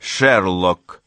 Шерлок.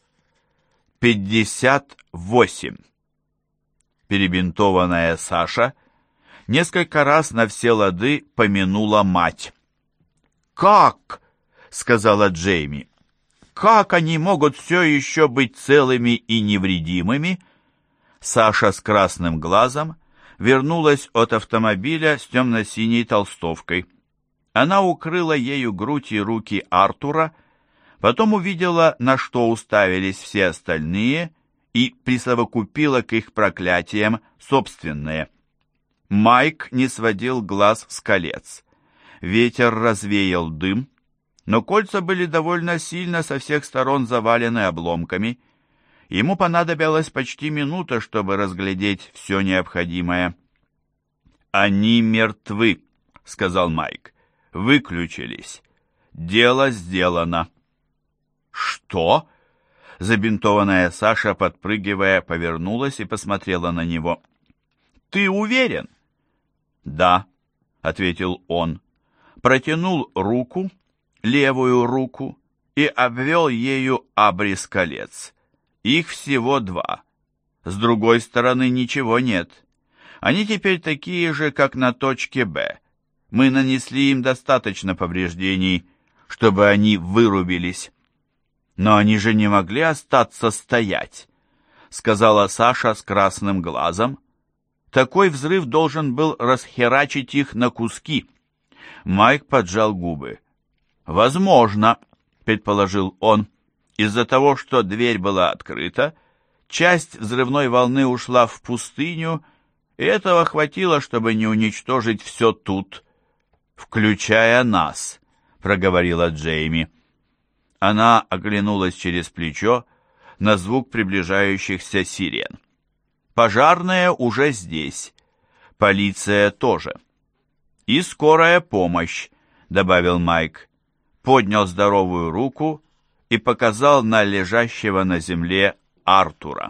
58. Перебинтованная Саша несколько раз на все лады помянула мать. «Как?» — сказала Джейми. «Как они могут все еще быть целыми и невредимыми?» Саша с красным глазом вернулась от автомобиля с темно-синей толстовкой. Она укрыла ею грудь и руки Артура, потом увидела, на что уставились все остальные, и присовокупила к их проклятиям собственные. Майк не сводил глаз с колец. Ветер развеял дым, но кольца были довольно сильно со всех сторон завалены обломками. Ему понадобилась почти минута, чтобы разглядеть все необходимое. «Они мертвы», — сказал Майк. «Выключились. Дело сделано». «Что?» Забинтованная Саша, подпрыгивая, повернулась и посмотрела на него. «Ты уверен?» «Да», — ответил он. Протянул руку, левую руку, и обвел ею абрис колец. Их всего 2. С другой стороны ничего нет. Они теперь такие же, как на точке «Б». Мы нанесли им достаточно повреждений, чтобы они вырубились. «Но они же не могли остаться стоять», — сказала Саша с красным глазом. «Такой взрыв должен был расхерачить их на куски». Майк поджал губы. «Возможно», — предположил он, — «из-за того, что дверь была открыта, часть взрывной волны ушла в пустыню, и этого хватило, чтобы не уничтожить все тут, включая нас», — проговорила Джейми. Она оглянулась через плечо на звук приближающихся сирен. «Пожарные уже здесь. Полиция тоже. И скорая помощь», — добавил Майк. Поднял здоровую руку и показал на лежащего на земле Артура.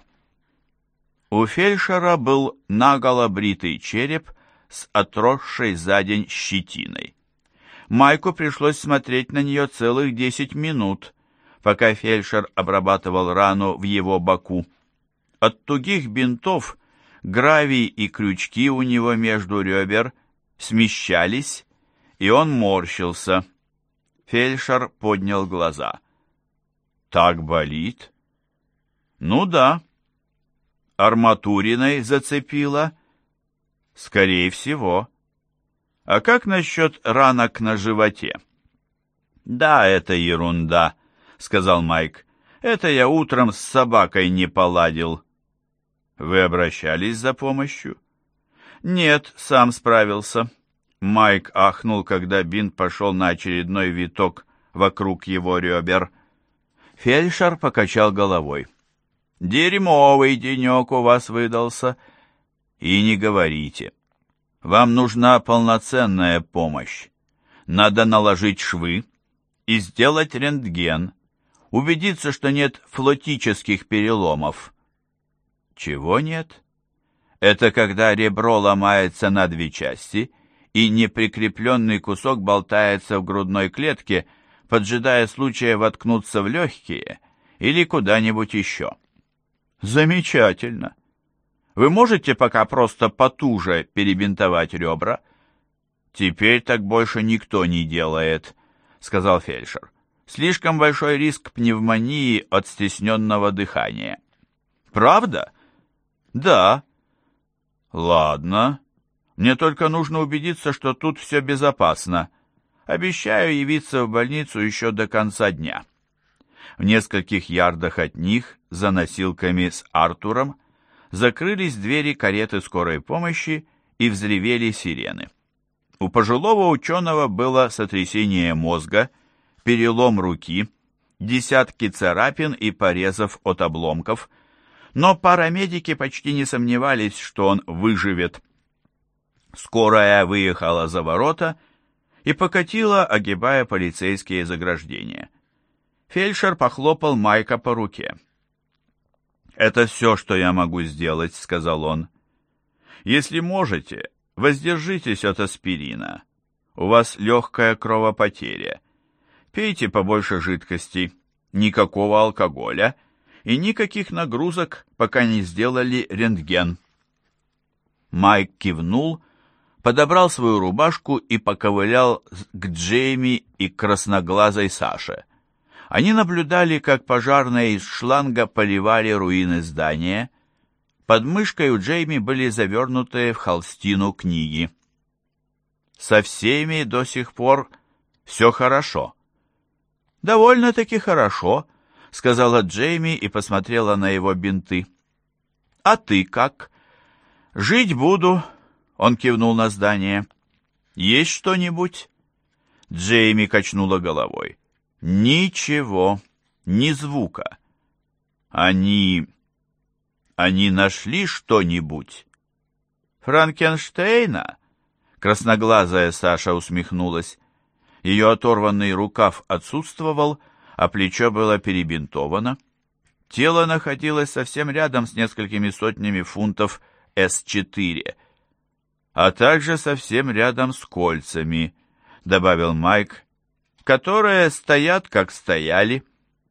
У фельдшера был наголо бритый череп с отросшей за день щетиной. Майку пришлось смотреть на нее целых 10 минут, пока фельдшер обрабатывал рану в его боку. От тугих бинтов гравий и крючки у него между ребер смещались, и он морщился. Фельдшер поднял глаза. «Так болит?» «Ну да». «Арматуриной зацепило?» «Скорее всего». «А как насчет ранок на животе?» «Да, это ерунда», — сказал Майк. «Это я утром с собакой не поладил». «Вы обращались за помощью?» «Нет, сам справился». Майк ахнул, когда бинт пошел на очередной виток вокруг его ребер. Фельдшер покачал головой. «Дерьмовый денек у вас выдался. И не говорите. Вам нужна полноценная помощь. Надо наложить швы и сделать рентген, убедиться, что нет флотических переломов». «Чего нет?» «Это когда ребро ломается на 2 части, и неприкрепленный кусок болтается в грудной клетке, поджидая случая воткнуться в легкие или куда-нибудь еще». «Замечательно. Вы можете пока просто потуже перебинтовать ребра?» «Теперь так больше никто не делает», — сказал фельдшер. «Слишком большой риск пневмонии от стесненного дыхания». «Правда?» «Да». «Ладно. Мне только нужно убедиться, что тут все безопасно. Обещаю явиться в больницу еще до конца дня». В нескольких ярдах от них, за носилками с Артуром, закрылись двери кареты скорой помощи и взревели сирены. У пожилого ученого было сотрясение мозга, перелом руки, десятки царапин и порезов от обломков, но парамедики почти не сомневались, что он выживет. Скорая выехала за ворота и покатила, огибая полицейские заграждения. Фельдшер похлопал Майка по руке. «Это все, что я могу сделать», — сказал он. «Если можете, воздержитесь от аспирина. У вас легкая кровопотеря. Пейте побольше жидкостей. никакого алкоголя и никаких нагрузок, пока не сделали рентген. Майк кивнул, подобрал свою рубашку и поковылял к Джейми и красноглазой Саше. Они наблюдали, как пожарные из шланга поливали руины здания. Под мышкой у Джейми были завернутые в холстину книги. «Со всеми до сих пор все хорошо». «Довольно-таки хорошо», — сказала Джейми и посмотрела на его бинты. «А ты как?» «Жить буду», — он кивнул на здание. «Есть что-нибудь?» Джейми качнула головой. «Ничего, ни звука». «Они нашли что-нибудь?» «Франкенштейна?» Красноглазая Саша усмехнулась. Ее оторванный рукав отсутствовал, а плечо было перебинтовано. Тело находилось совсем рядом с несколькими сотнями фунтов С4, а также совсем рядом с кольцами, добавил Майк, которые стоят, как стояли.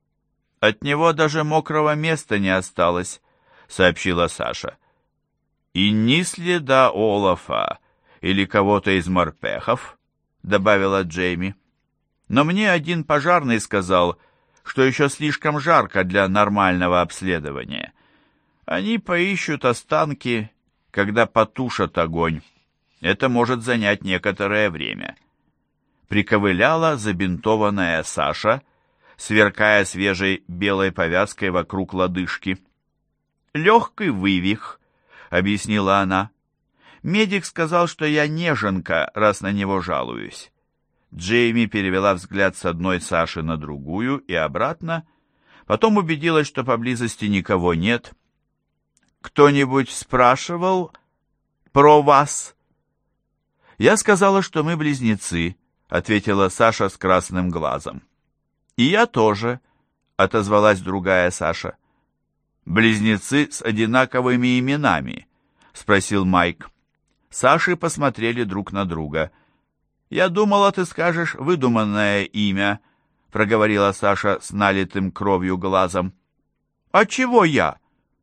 От него даже мокрого места не осталось, сообщила Саша. И ни следа Олафа или кого-то из морпехов, добавила Джейми. Но мне один пожарный сказал, что еще слишком жарко для нормального обследования. Они поищут останки, когда потушат огонь. Это может занять некоторое время. Приковыляла забинтованная Саша, сверкая свежей белой повязкой вокруг лодыжки. «Легкий вывих», — объяснила она. «Медик сказал, что я неженка, раз на него жалуюсь». Джейми перевела взгляд с одной Саши на другую и обратно, потом убедилась, что поблизости никого нет. «Кто-нибудь спрашивал про вас?» «Я сказала, что мы близнецы», — ответила Саша с красным глазом. «И я тоже», — отозвалась другая Саша. «Близнецы с одинаковыми именами?» — спросил Майк. Саши посмотрели друг на друга. «Я думала, ты скажешь выдуманное имя», — проговорила Саша с налитым кровью глазом. «А чего я?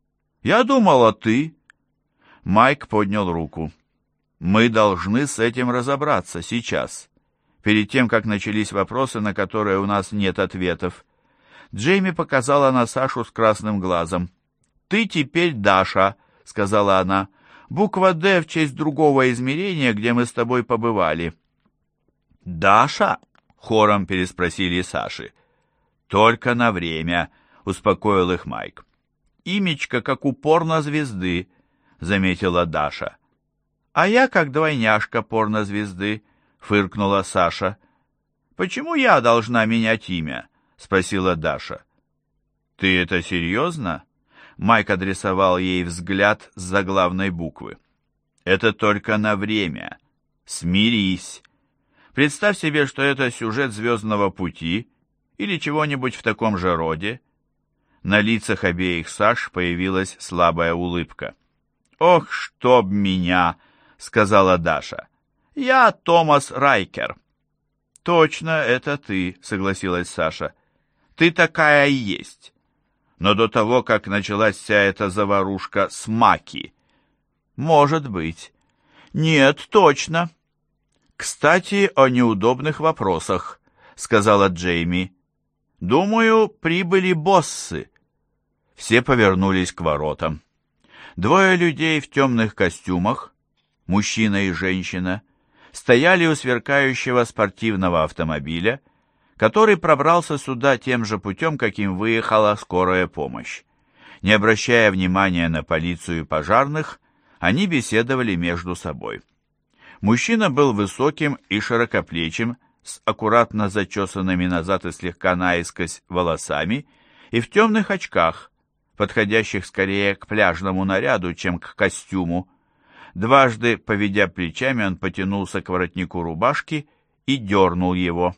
Я думала, ты». Майк поднял руку. «Мы должны с этим разобраться сейчас, перед тем, как начались вопросы, на которые у нас нет ответов». Джейми показала на Сашу с красным глазом. «Ты теперь Даша», — сказала она. «Буква «Д» в честь другого измерения, где мы с тобой побывали». «Даша?» — хором переспросили Саши. «Только на время», — успокоил их Майк. «Имечко, как у порнозвезды», — заметила Даша. «А я как двойняшка порнозвезды», — фыркнула Саша. «Почему я должна менять имя?» — спросила Даша. «Ты это серьезно?» Майк адресовал ей взгляд с заглавной буквы. «Это только на время. Смирись. Представь себе, что это сюжет «Звездного пути» или чего-нибудь в таком же роде». На лицах обеих Саш появилась слабая улыбка. «Ох, чтоб меня!» — сказала Даша. «Я Томас Райкер». «Точно, это ты», — согласилась Саша. «Ты такая и есть. Но до того, как началась вся эта заварушка с Маки». «Может быть». «Нет, точно». «Кстати, о неудобных вопросах», — сказала Джейми. «Думаю, прибыли боссы». Все повернулись к воротам. Двое людей в темных костюмах, мужчина и женщина, стояли у сверкающего спортивного автомобиля, который пробрался сюда тем же путем, каким выехала скорая помощь. Не обращая внимания на полицию и пожарных, они беседовали между собой. Мужчина был высоким и широкоплечим, с аккуратно зачесанными назад и слегка наискось волосами и в темных очках, подходящих скорее к пляжному наряду, чем к костюму. Дважды, поведя плечами, он потянулся к воротнику рубашки и дернул его.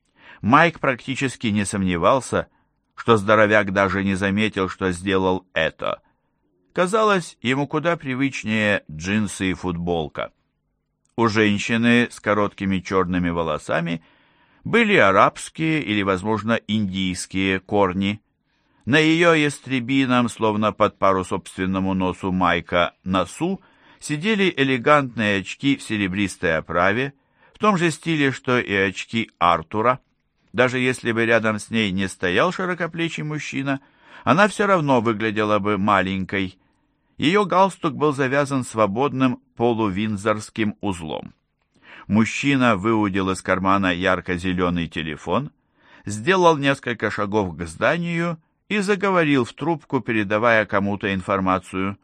Майк практически не сомневался, что здоровяк даже не заметил, что сделал это. Казалось, ему куда привычнее джинсы и футболка. У женщины с короткими черными волосами Были арабские или, возможно, индийские корни. На ее ястребином, словно под пару собственному носу Майка, носу сидели элегантные очки в серебристой оправе, в том же стиле, что и очки Артура. Даже если бы рядом с ней не стоял широкоплечий мужчина, она все равно выглядела бы маленькой. Ее галстук был завязан свободным полувиндзорским узлом. Мужчина выудил из кармана ярко-зеленый телефон, сделал несколько шагов к зданию и заговорил в трубку, передавая кому-то информацию.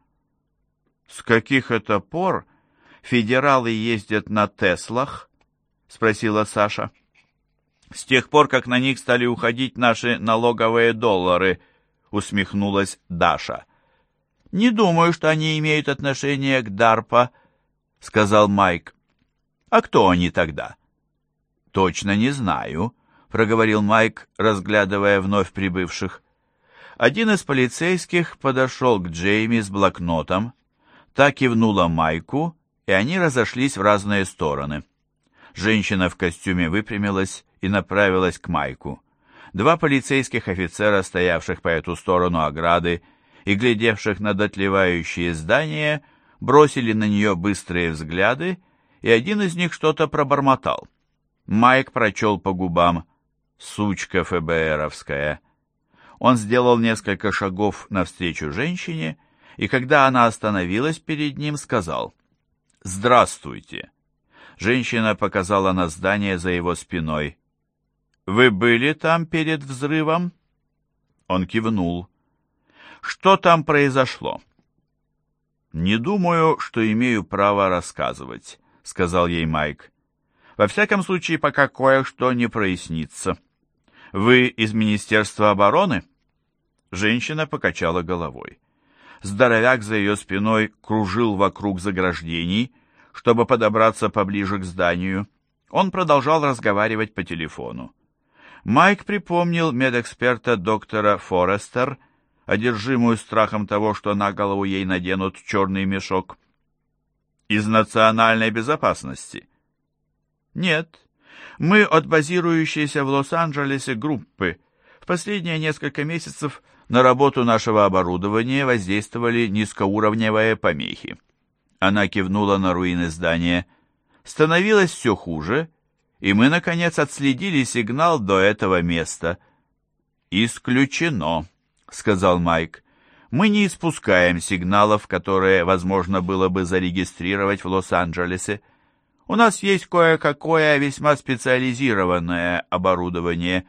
«С каких это пор федералы ездят на Теслах?» — спросила Саша. «С тех пор, как на них стали уходить наши налоговые доллары», — усмехнулась Даша. «Не думаю, что они имеют отношение к DARPA», — сказал Майк. «А кто они тогда?» «Точно не знаю», — проговорил Майк, разглядывая вновь прибывших. Один из полицейских подошел к Джейми с блокнотом, та кивнула Майку, и они разошлись в разные стороны. Женщина в костюме выпрямилась и направилась к Майку. Два полицейских офицера, стоявших по эту сторону ограды и глядевших на дотлевающие здания, бросили на нее быстрые взгляды, и один из них что-то пробормотал. Майк прочел по губам: «Сучка ФБРовская». Он сделал несколько шагов навстречу женщине, и когда она остановилась перед ним, сказал: «Здравствуйте». Женщина показала на здание за его спиной. «Вы были там перед взрывом?» Он кивнул. «Что там произошло?» «Не думаю, что имею право рассказывать», — сказал ей Майк. «Во всяком случае, пока кое-что не прояснится. Вы из Министерства обороны?» Женщина покачала головой. Здоровяк за ее спиной кружил вокруг заграждений, чтобы подобраться поближе к зданию. Он продолжал разговаривать по телефону. Майк припомнил медэксперта доктора Форестер, одержимую страхом того, что на голову ей наденут черный мешок. «Из национальной безопасности?» «Нет. Мы от базирующейся в Лос-Анджелесе группы. В последние несколько месяцев на работу нашего оборудования воздействовали низкоуровневые помехи». Она кивнула на руины здания. «Становилось все хуже, и мы, наконец, отследили сигнал до этого места». «Исключено», — сказал Майк. «Мы не испускаем сигналов, которые возможно было бы зарегистрировать в Лос-Анджелесе. У нас есть кое-какое весьма специализированное оборудование».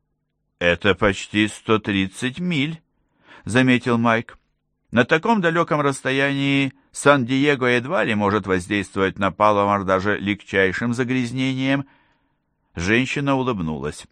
«Это почти 130 миль», — заметил Майк. «На таком далеком расстоянии Сан-Диего едва ли может воздействовать на Паломар даже легчайшим загрязнением». Женщина улыбнулась.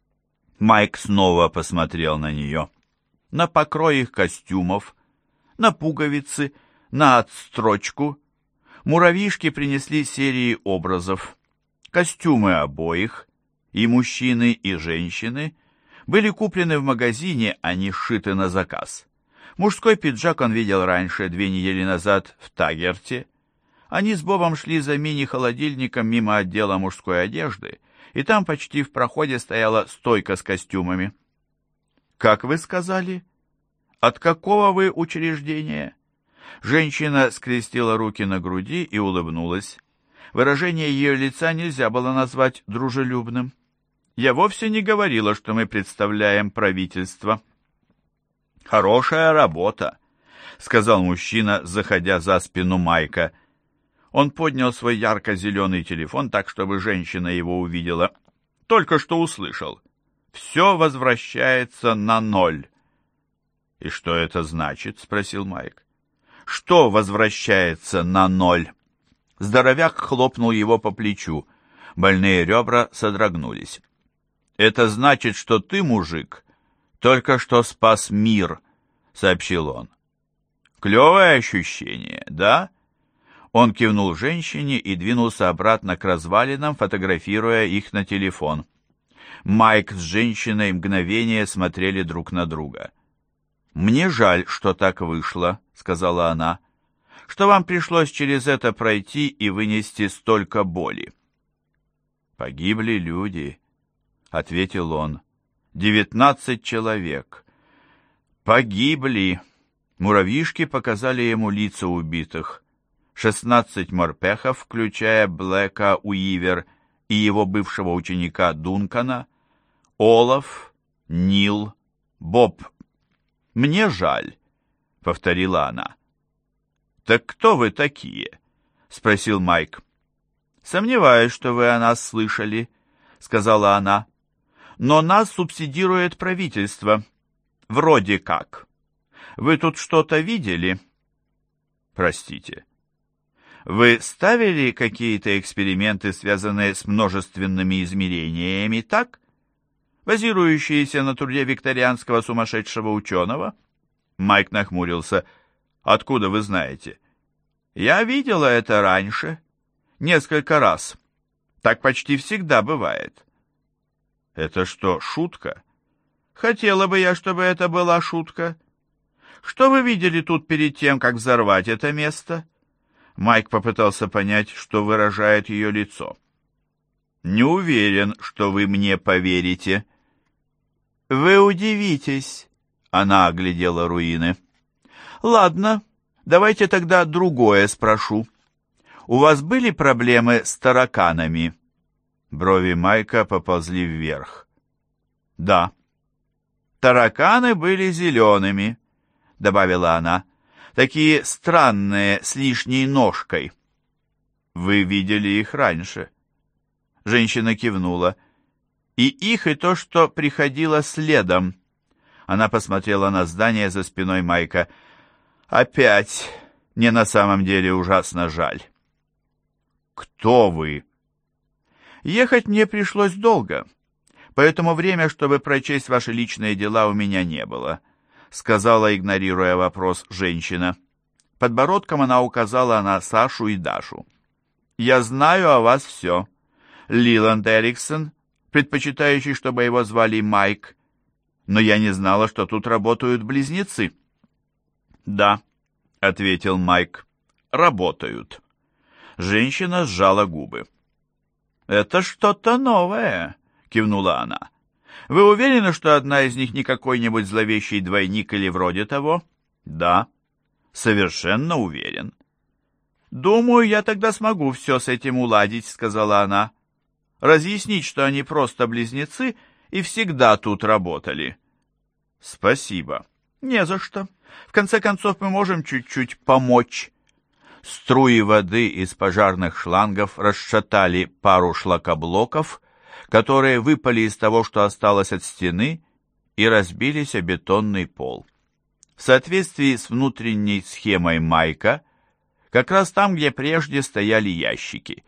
Майк снова посмотрел на нее. На покрой их костюмов, на пуговицы, на отстрочку. Муравьишки принесли серии образов. Костюмы обоих, и мужчины, и женщины, были куплены в магазине, а не сшиты на заказ. Мужской пиджак он видел раньше, 2 недели назад, в Тагерте. Они с Бобом шли за мини-холодильником мимо отдела мужской одежды, и там почти в проходе стояла стойка с костюмами. «Как вы сказали? От какого вы учреждения?» Женщина скрестила руки на груди и улыбнулась. Выражение ее лица нельзя было назвать дружелюбным. «Я вовсе не говорила, что мы представляем правительство». «Хорошая работа», — сказал мужчина, заходя за спину Майка. Он поднял свой ярко-зеленый телефон так, чтобы женщина его увидела. «Только что услышал. Все возвращается на 0». «И что это значит?» — спросил Майк. «Что возвращается на 0?» Здоровяк хлопнул его по плечу. Больные ребра содрогнулись. «Это значит, что ты, мужик, только что спас мир», — сообщил он. «Клевое ощущение, да?» Он кивнул женщине и двинулся обратно к развалинам, фотографируя их на телефон. Майк с женщиной мгновение смотрели друг на друга. «Мне жаль, что так вышло», — сказала она, — «что вам пришлось через это пройти и вынести столько боли». «Погибли люди», — ответил он. 19 человек. Погибли. Муравьишки показали ему лица убитых. 16 морпехов, включая Блэка Уивер и его бывшего ученика Дункана, Олаф, Нил, Боб. «Мне жаль», — повторила она. «Так кто вы такие?» — спросил Майк. «Сомневаюсь, что вы о нас слышали», — сказала она. «Но нас субсидирует правительство. Вроде как. Вы тут что-то видели?» «Простите. Вы ставили какие-то эксперименты, связанные с множественными измерениями, так? Базирующиеся на труде викторианского сумасшедшего ученого?» Майк нахмурился. «Откуда вы знаете?» «Я видела это раньше. Несколько раз. Так почти всегда бывает». «Это что, шутка?» «Хотела бы я, чтобы это была шутка. Что вы видели тут перед тем, как взорвать это место?» Майк попытался понять, что выражает ее лицо. «Не уверен, что вы мне поверите». «Вы удивитесь», — она оглядела руины. «Ладно, давайте тогда другое спрошу. У вас были проблемы с тараканами?» Брови Майка поползли вверх. «Да». «Тараканы были зелеными», — добавила она. «Такие странные, с лишней ножкой». «Вы видели их раньше?» Женщина кивнула. «И их, и то, что приходило следом». Она посмотрела на здание за спиной Майка. «Опять. Мне на самом деле ужасно жаль». «Кто вы?» «Ехать мне пришлось долго, поэтому время, чтобы прочесть ваши личные дела, у меня не было», сказала, игнорируя вопрос, женщина. Подбородком она указала на Сашу и Дашу. «Я знаю о вас все. Лиланд Эриксон, предпочитающий, чтобы его звали Майк, но я не знала, что тут работают близнецы». «Да», — ответил Майк, — «работают». Женщина сжала губы. «Это что-то новое», — кивнула она. «Вы уверены, что одна из них не какой-нибудь зловещий двойник или вроде того?» «Да, совершенно уверен». «Думаю, я тогда смогу все с этим уладить», — сказала она. «Разъяснить, что они просто близнецы и всегда тут работали». «Спасибо». «Не за что. В конце концов, мы можем чуть-чуть помочь». Струи воды из пожарных шлангов расшатали пару шлакоблоков, которые выпали из того, что осталось от стены, и разбились о бетонный пол. В соответствии с внутренней схемой Майка, как раз там, где прежде стояли ящики.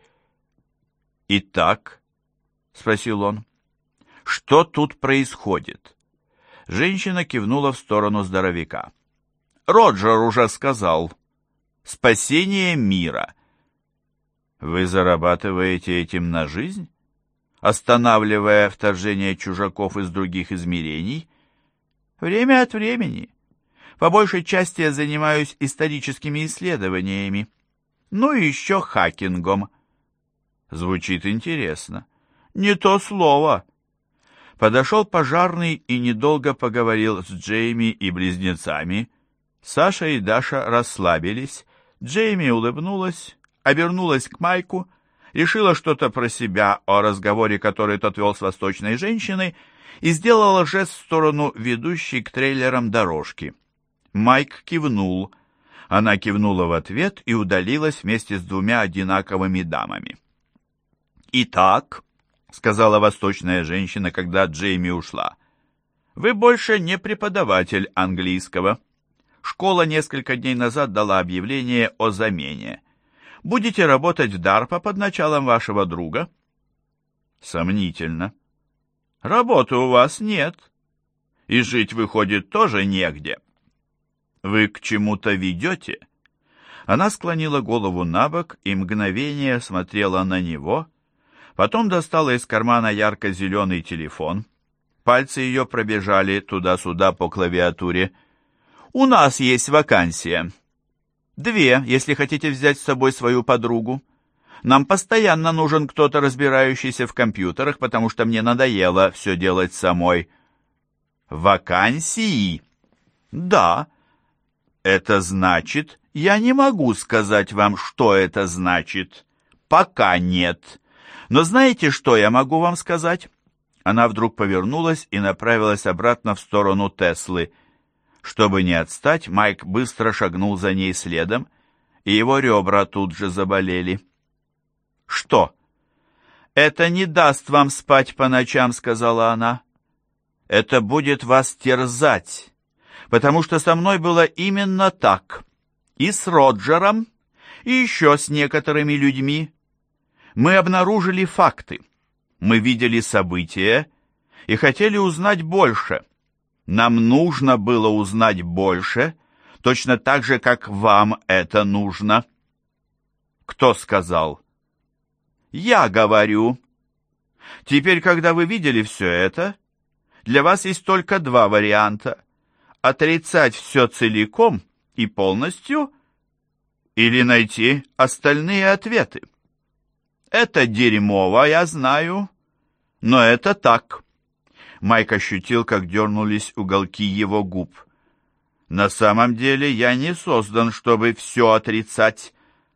«Итак?» — спросил он. «Что тут происходит?» Женщина кивнула в сторону здоровяка. «Роджер уже сказал. Спасение мира». «Вы зарабатываете этим на жизнь? Останавливая вторжение чужаков из других измерений?» «Время от времени. По большей части я занимаюсь историческими исследованиями. Ну и еще хакингом». «Звучит интересно». «Не то слово». Подошел пожарный и недолго поговорил с Джейми и близнецами. Саша и Даша расслабились. Джейми улыбнулась, обернулась к Майку, решила что-то про себя о разговоре, который тот вел с восточной женщиной, и сделала жест в сторону ведущей к трейлерам дорожки. Майк кивнул. Она кивнула в ответ и удалилась вместе с двумя одинаковыми дамами. «Итак», — сказала восточная женщина, когда Джейми ушла, — «вы больше не преподаватель английского. Школа несколько дней назад дала объявление о замене. Будете работать в DARPA под началом вашего друга?» «Сомнительно». «Работы у вас нет. И жить, выходит, тоже негде». «Вы к чему-то ведете?» Она склонила голову на бок и мгновение смотрела на него, потом достала из кармана ярко-зеленый телефон. Пальцы ее пробежали туда-сюда по клавиатуре. «У нас есть вакансия. 2, если хотите взять с собой свою подругу. Нам постоянно нужен кто-то, разбирающийся в компьютерах, потому что мне надоело все делать самой. Вакансии? Да. Это значит, я не могу сказать вам, что это значит. Пока нет. Но знаете, что я могу вам сказать? Она вдруг повернулась и направилась обратно в сторону Теслы. Чтобы не отстать, Майк быстро шагнул за ней следом, и его ребра тут же заболели. «Что?» «Это не даст вам спать по ночам», — сказала она. «Это будет вас терзать, потому что со мной было именно так. И с Роджером, и еще с некоторыми людьми. Мы обнаружили факты, мы видели события и хотели узнать больше. Нам нужно было узнать больше, точно так же, как вам это нужно». «Кто сказал?» «Я говорю. Теперь, когда вы видели все это, для вас есть только два варианта: отрицать все целиком и полностью или найти остальные ответы. Это дерьмово, я знаю, но это так». Майк ощутил, как дернулись уголки его губ. «На самом деле я не создан, чтобы все отрицать».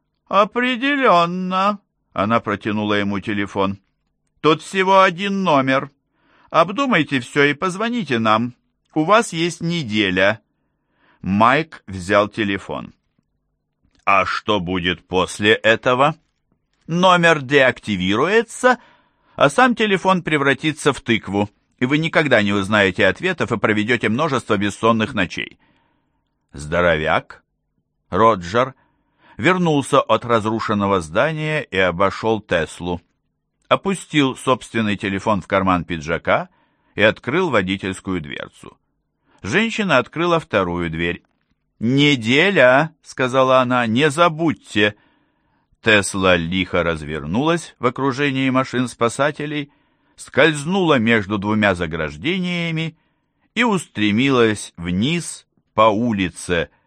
«Определенно». Она протянула ему телефон. «Тут всего один номер. Обдумайте все и позвоните нам. У вас есть неделя». Майк взял телефон. «А что будет после этого?» «Номер деактивируется, а сам телефон превратится в тыкву, и вы никогда не узнаете ответов и проведете множество бессонных ночей». Здоровяк, Роджер, вернулся от разрушенного здания и обошел Теслу. Опустил собственный телефон в карман пиджака и открыл водительскую дверцу. Женщина открыла вторую дверь. «Неделя», — сказала она, — «не забудьте». Тесла лихо развернулась в окружении машин спасателей, скользнула между двумя заграждениями и устремилась вниз по улице,